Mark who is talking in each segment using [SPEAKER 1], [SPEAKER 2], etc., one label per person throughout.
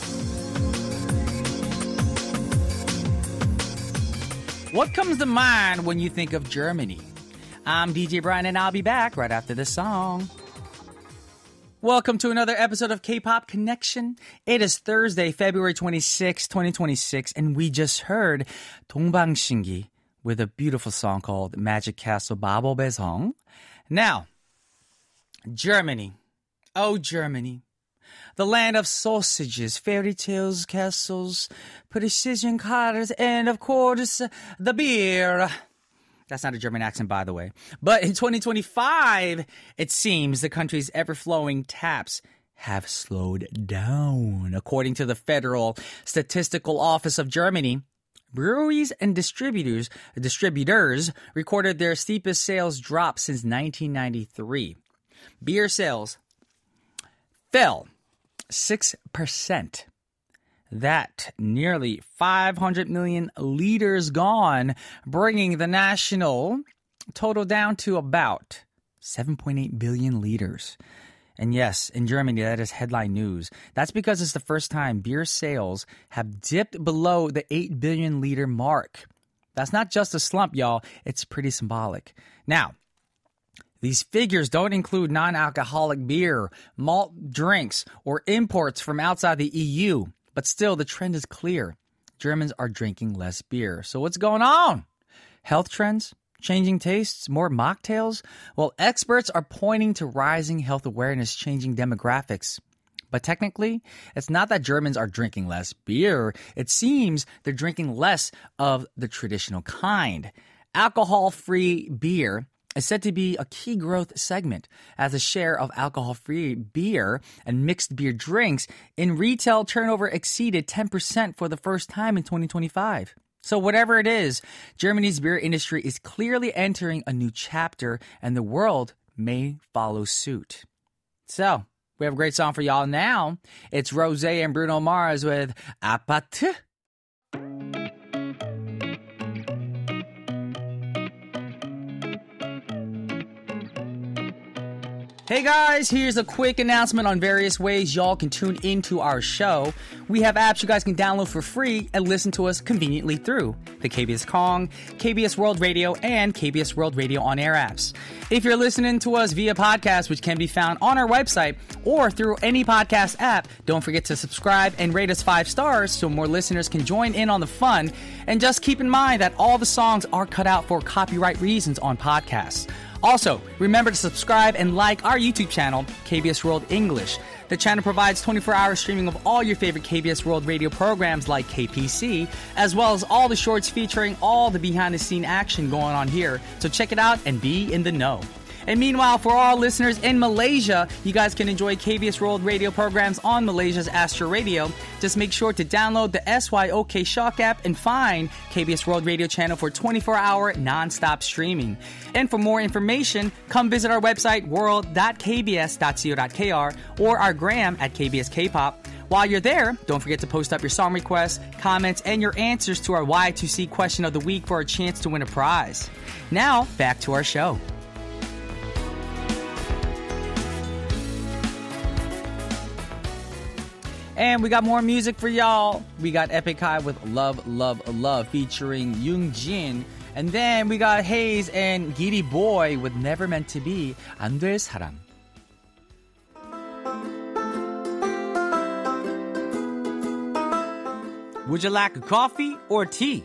[SPEAKER 1] What comes to mind when you think of Germany? I'm DJ Brian, and I'll be back right after this song. Welcome to another episode of K-Pop Connection. It is Thursday, February 26, 2026, and we just heard 동방신기 with a beautiful song called Magic Castle 마법의 성. Now, Germany. Oh, Germany. The land of sausages, fairy tales, castles, precision cars, and of course, the beer. That's not a German accent, by the way. But in 2025, it seems the country's ever-flowing taps have slowed down. According to the Federal Statistical Office of Germany, breweries and distributors recorded their steepest sales drop since 1993. Beer sales fell 6%. That nearly 500 million liters gone, bringing the national total down to about 7.8 billion liters. And yes, in Germany, that is headline news. That's because it's the first time beer sales have dipped below the 8 billion liter mark. That's not just a slump, y'all. It's pretty symbolic. Now, these figures don't include non-alcoholic beer, malt drinks, or imports from outside the EU. But still, the trend is clear. Germans are drinking less beer. So what's going on? Health trends? Changing tastes? More mocktails? Well, experts are pointing to rising health awareness, changing demographics. But technically, it's not that Germans are drinking less beer. It seems they're drinking less of the traditional kind. Alcohol-free beer is said to be a key growth segment as a share of alcohol-free beer and mixed beer drinks in retail turnover exceeded 10% for the first time in 2025. So whatever it is, Germany's beer industry is clearly entering a new chapter and the world may follow suit. So, we have a great song for y'all now. It's Rosé and Bruno Mars with Apathy. Hey guys, here's a quick announcement on various ways y'all can tune into our show. We have apps you guys can download for free and listen to us conveniently through the KBS Kong, KBS World Radio, and KBS World Radio On Air apps. If you're listening to us via podcast, which can be found on our website or through any podcast app, don't forget to subscribe and rate us 5 stars so more listeners can join in on the fun. And just keep in mind that all the songs are cut out for copyright reasons on podcasts. Also, remember to subscribe and like our YouTube channel, KBS World English. The channel provides 24-hour streaming of all your favorite KBS World Radio programs like KPC, as well as all the shorts featuring all the behind-the-scene action going on here. So check it out and be in the know. And meanwhile, for all listeners in Malaysia, you guys can enjoy KBS World Radio programs on Malaysia's Astro Radio. Just make sure to download the SYOK Shock app and find KBS World Radio channel for 24-hour non-stop streaming. And for more information, come visit our website world.kbs.co.kr or our gram at KBS K-Pop. While you're there, don't forget to post up your song requests, comments, and your answers to our Y2C question of the week for a chance to win a prize. Now, back to our show. And we got more music for y'all. We got Epic High with Love, Love, Love featuring Yoongjin. And then we got Hayes and Giddy Boy with Never Meant to Be, 안 될 사람. Would you like a coffee or tea?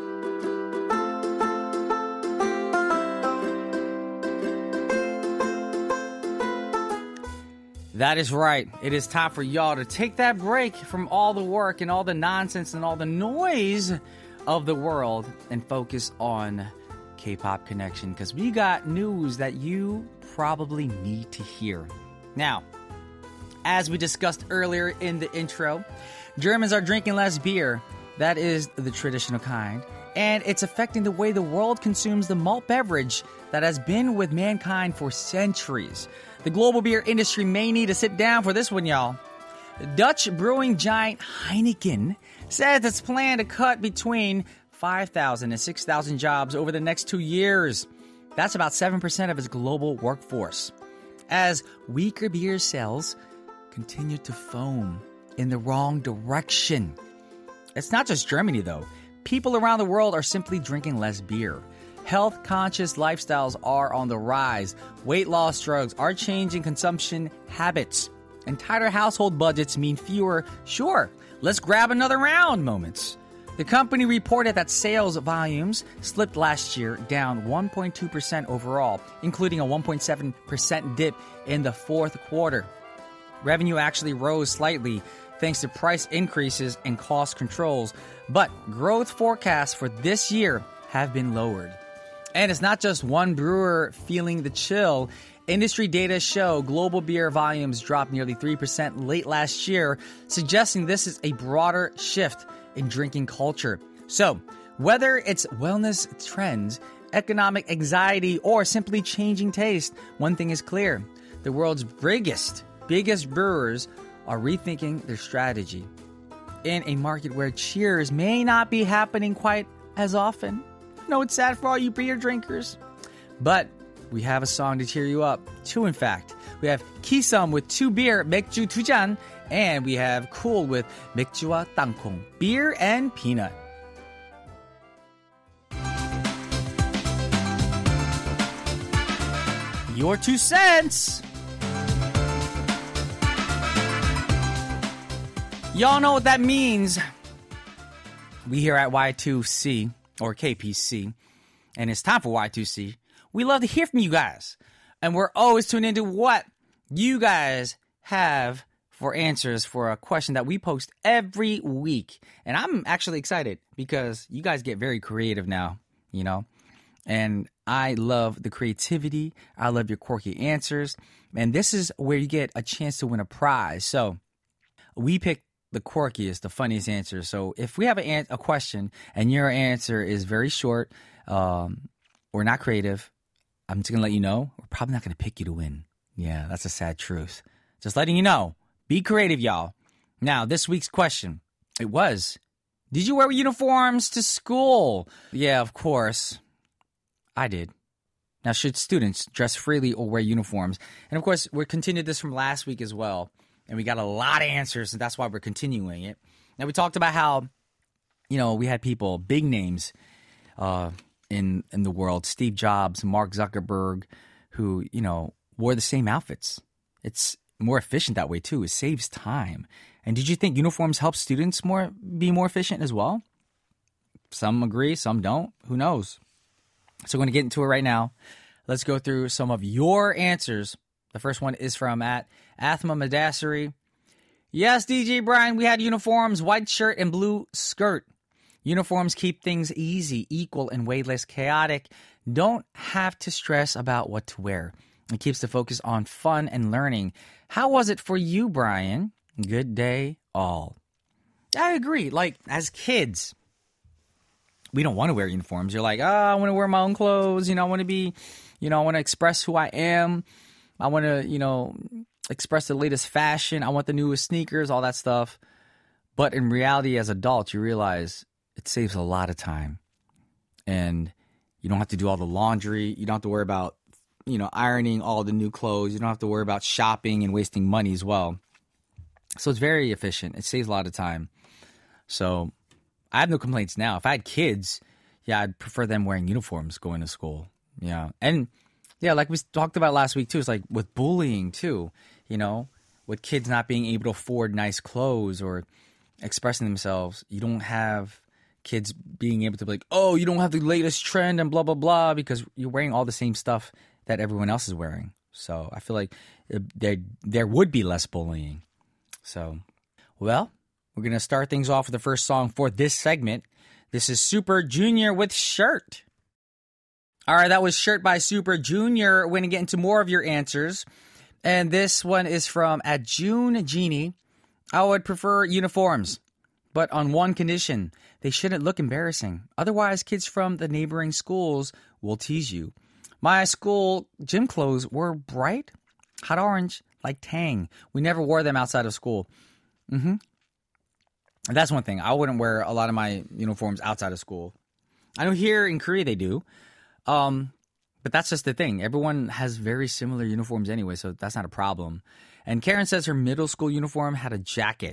[SPEAKER 1] That is right. It is time for y'all to take that break from all the work and all the nonsense and all the noise of the world and focus on K-Pop Connection because we got news that you probably need to hear. Now, as we discussed earlier in the intro, Germans are drinking less beer. That is the traditional kind. And it's affecting the way the world consumes the malt beverage that has been with mankind for centuries. The global beer industry may need to sit down for this one, y'all. Dutch brewing giant Heineken says it's planned to cut between 5,000 and 6,000 jobs over the next 2 years. That's about 7% of its global workforce. As weaker beer sales continue to foam, in the wrong direction. It's not just Germany, though. People around the world are simply drinking less beer. Health-conscious lifestyles are on the rise. Weight loss drugs are changing consumption habits. And tighter household budgets mean fewer, sure, let's grab another round moments. The company reported that sales volumes slipped last year, down 1.2% overall, including a 1.7% dip in the fourth quarter. Revenue actually rose slightly thanks to price increases and cost controls, but growth forecasts for this year have been lowered. And it's not just one brewer feeling the chill. Industry data show global beer volumes dropped nearly 3% late last year, suggesting this is a broader shift in drinking culture. So, whether it's wellness trends, economic anxiety, or simply changing taste, one thing is clear. The world's biggest brewers are rethinking their strategy. In a market where cheers may not be happening quite as often. No, it's sad for all you beer drinkers. But we have a song to cheer you up. Two, in fact. We have Kisum with 2 beer, 맥주 2잔, and we have Cool with 맥주와 땅콩, beer and peanut. Your 2 cents. Y'all know what that means. We here at Y2C, or KPC, and it's time for Y2C. We love to hear from you guys. And we're always tuned into what you guys have for answers for a question that we post every week. And I'm actually excited because you guys get very creative now, you know. And I love the creativity. I love your quirky answers. And this is where you get a chance to win a prize. So we pick the quirkiest, the funniest answers. So if we have a question and your answer is very short or not creative, I'm just going to let you know, we're probably not going to pick you to win. Yeah, that's a sad truth. Just letting you know. Be creative, y'all. Now, this week's question, it was, did you wear uniforms to school? Yeah, of course. I did. Now, should students dress freely or wear uniforms? And of course, we continued this from last week as well. And we got a lot of answers, and that's why we're continuing it. Now, we talked about how, you know, we had people, big names in the world, Steve Jobs, Mark Zuckerberg, who, you know, wore the same outfits. It's more efficient that way, too. It saves time. And did you think uniforms help students be more efficient as well? Some agree, some don't. Who knows? So we're going to get into it right now. Let's go through some of your answers. The first one is from at Athma Madassari. Yes, DJ Brian, we had uniforms, white shirt and blue skirt. Uniforms keep things easy, equal, and way less chaotic. Don't have to stress about what to wear. It keeps the focus on fun and learning. How was it for you, Brian? Good day, all. I agree. Like, as kids, we don't want to wear uniforms. You're like, I want to wear my own clothes. You know, I want to be, I want to express who I am. I want to, express the latest fashion. I want the newest sneakers, all that stuff. But in reality, as adults, you realize it saves a lot of time. And you don't have to do all the laundry. You don't have to worry about, ironing all the new clothes. You don't have to worry about shopping and wasting money as well. So it's very efficient. It saves a lot of time. So I have no complaints now. If I had kids, I'd prefer them wearing uniforms going to school. Yeah. And like we talked about last week too, it's like with bullying too, with kids not being able to afford nice clothes or expressing themselves. You don't have kids being able to be like, oh, you don't have the latest trend and blah, blah, blah, because you're wearing all the same stuff that everyone else is wearing. So I feel like there would be less bullying. So, well, we're going to start things off with the first song for this segment. This is Super Junior with Shirt. All right, that was Shirt by Super Junior. We're going to get into more of your answers. And this one is from at June Genie. I would prefer uniforms, but on one condition. They shouldn't look embarrassing. Otherwise, kids from the neighboring schools will tease you. My school gym clothes were bright, hot orange, like Tang. We never wore them outside of school. And that's one thing. I wouldn't wear a lot of my uniforms outside of school. I know here in Korea they do. But that's just the thing. Everyone has very similar uniforms anyway, so that's not a problem. And Karen says her middle school uniform had a jacket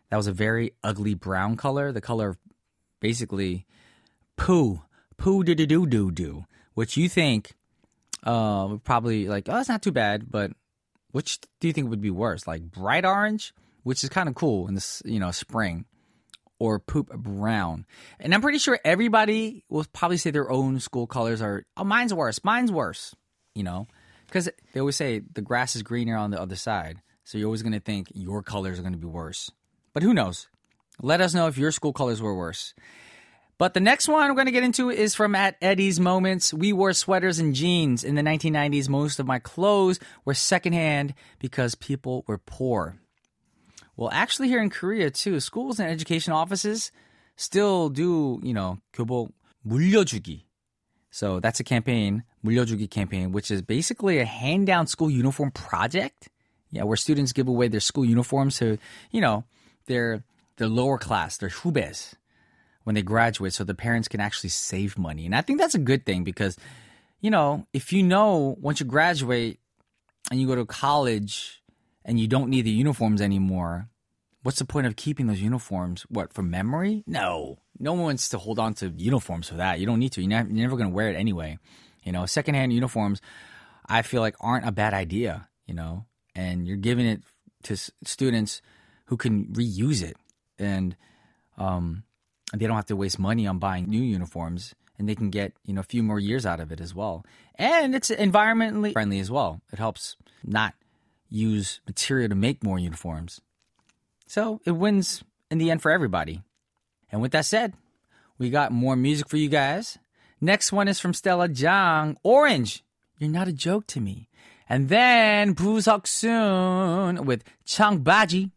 [SPEAKER 1] that was a very ugly brown color, the color of basically poo doo, which you think probably like, oh, it's not too bad, but which do you think would be worse? Like bright orange, which is kind of cool in this, spring, or poop brown? And I'm pretty sure everybody will probably say their own school colors are, oh, mine's worse, because they always say the grass is greener on the other side. So you're always going to think your colors are going to be worse. But who knows? Let us know if your school colors were worse. But the next one we're going to get into is from at Eddie's Moments. We wore sweaters and jeans in the 1990s. Most of my clothes were secondhand because people were poor. Well, actually here in Korea too, schools and education offices still do, 교복 물려주기. So that's a campaign, 물려주기 campaign, which is basically a hand-down school uniform project. Yeah, where students give away their school uniforms to, their lower class, their 후배s, when they graduate, so the parents can actually save money. And I think that's a good thing because, if once you graduate and you go to college and you don't need the uniforms anymore, what's the point of keeping those uniforms? What, for memory? No one wants to hold on to uniforms for that. You don't need to. You're never going to wear it anyway. Secondhand uniforms, I feel like aren't a bad idea, and you're giving it to students who can reuse it. And, they don't have to waste money on buying new uniforms, and they can get, a few more years out of it as well. And it's environmentally friendly as well. It helps not use material to make more uniforms. So it wins in the end for everybody. And with that said, we got more music for you guys. Next one is from Stella Jang, Orange. You're not a joke to me. And then Buseoksun with Cheongbaji.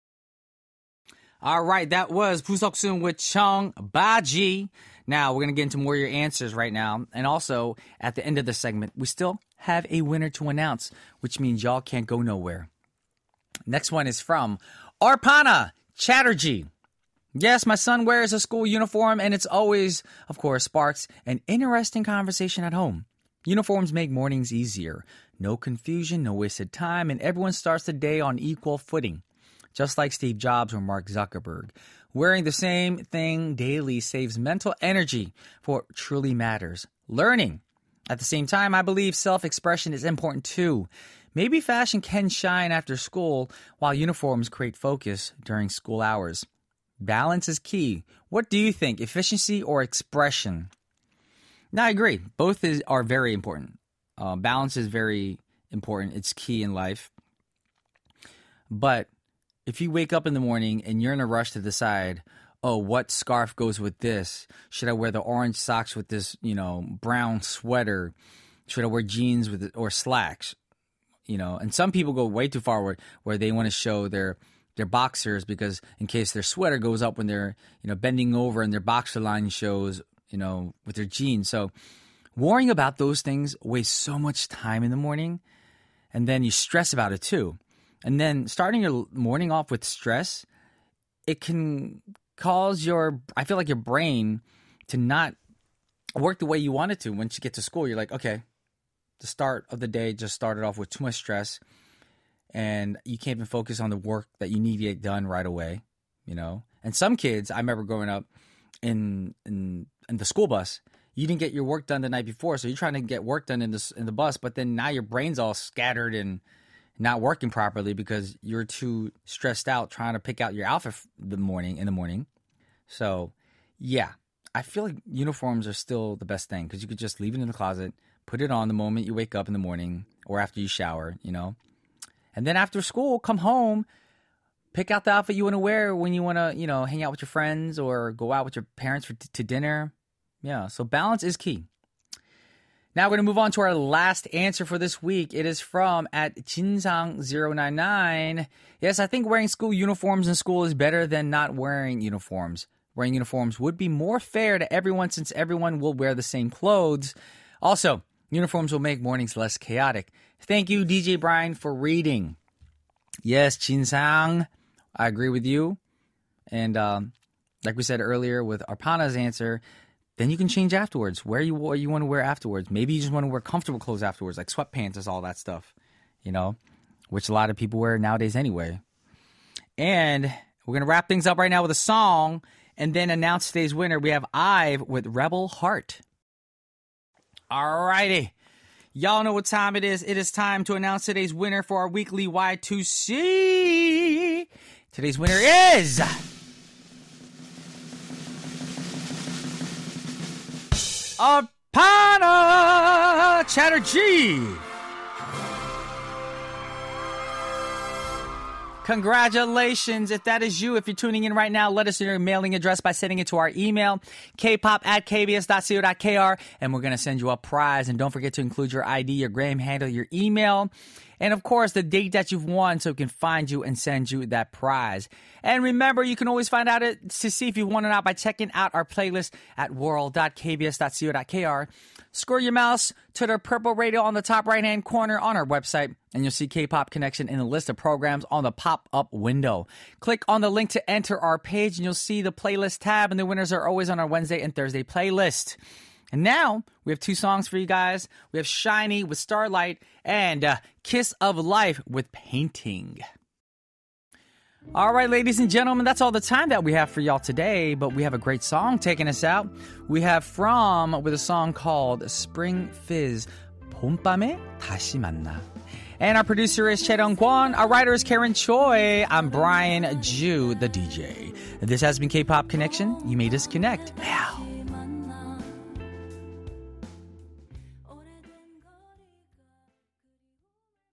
[SPEAKER 1] All right, that was Buseoksun with Cheongbaji. Now, we're going to get into more of your answers right now. And also, at the end of the segment, we still have a winner to announce, which means y'all can't go nowhere. Next one is from Arpana Chatterjee. Yes, my son wears a school uniform, and it's always, of course, sparks an interesting conversation at home. Uniforms make mornings easier. No confusion, no wasted time, and everyone starts the day on equal footing. Just like Steve Jobs or Mark Zuckerberg. Wearing the same thing daily saves mental energy for what truly matters. Learning. At the same time, I believe self-expression is important too. Maybe fashion can shine after school, while uniforms create focus during school hours. Balance is key. What do you think, efficiency or expression? Now, I agree. Both are very important. Balance is very important. It's key in life. But if you wake up in the morning and you're in a rush to decide, oh, what scarf goes with this? Should I wear the orange socks with this, brown sweater? Should I wear jeans with it, or slacks? And some people go way too far where they want to show their boxers because in case their sweater goes up when they're, bending over and their boxer line shows, with their jeans. So worrying about those things wastes so much time in the morning, and then you stress about it too. And then starting your morning off with stress, it can cause I feel like your brain to not work the way you want it to. Once you get to school, you're like, okay, the start of the day just started off with too much stress, and you can't even focus on the work that you need to get done right away, And some kids, I remember growing up in the school bus, you didn't get your work done the night before, so you're trying to get work done in the bus, but then now your brain's all scattered and not working properly because you're too stressed out trying to pick out your outfit in the morning. So, yeah, I feel like uniforms are still the best thing because you could just leave it in the closet, put it on the moment you wake up in the morning or after you shower, And then after school, come home, pick out the outfit you want to wear when you want to, hang out with your friends or go out with your parents to dinner. Yeah, so balance is key. Now we're going to move on to our last answer for this week. It is from at Jinsang099. Yes, I think wearing school uniforms in school is better than not wearing uniforms. Wearing uniforms would be more fair to everyone since everyone will wear the same clothes. Also, uniforms will make mornings less chaotic. Thank you, DJ Brian, for reading. Yes, Jinsang, I agree with you. And like we said earlier with Arpana's answer, then you can change afterwards. What you want to wear afterwards. Maybe you just want to wear comfortable clothes afterwards, like sweatpants and all that stuff, which a lot of people wear nowadays anyway. And We're going to wrap things up right now with a song and then announce today's winner. We have IVE with Rebel Heart. All righty. Y'all know what time it is. It is time to announce today's winner for our weekly Y2C. Today's winner is Aparna Chatterjee. Congratulations. If that is you, if you're tuning in right now, let us know your mailing address by sending it to our email, kpop@kbs.co.kr, and we're going to send you a prize. And don't forget to include your ID, your gram handle, your email, and of course, the date that you've won so we can find you and send you that prize. And remember, you can always find out to see if you won or not by checking out our playlist at world.kbs.co.kr. Scroll your mouse to the purple radio on the top right-hand corner on our website, and you'll see K-Pop Connection in the list of programs on the pop-up window. Click on the link to enter our page, and you'll see the playlist tab, and the winners are always on our Wednesday and Thursday playlist. And now, we have 2 songs for you guys. We have Shiny with Starlight and Kiss of Life with Painting. All right, ladies and gentlemen, that's all the time that we have for y'all today, but we have a great song taking us out. We have From with a song called Spring Fizz, 봄밤에 다시 만나. And our producer is Chae-Dong Kwon. Our writer is Karen Choi. I'm Brian Ju, the DJ. This has been K-Pop Connection. You may disconnect now.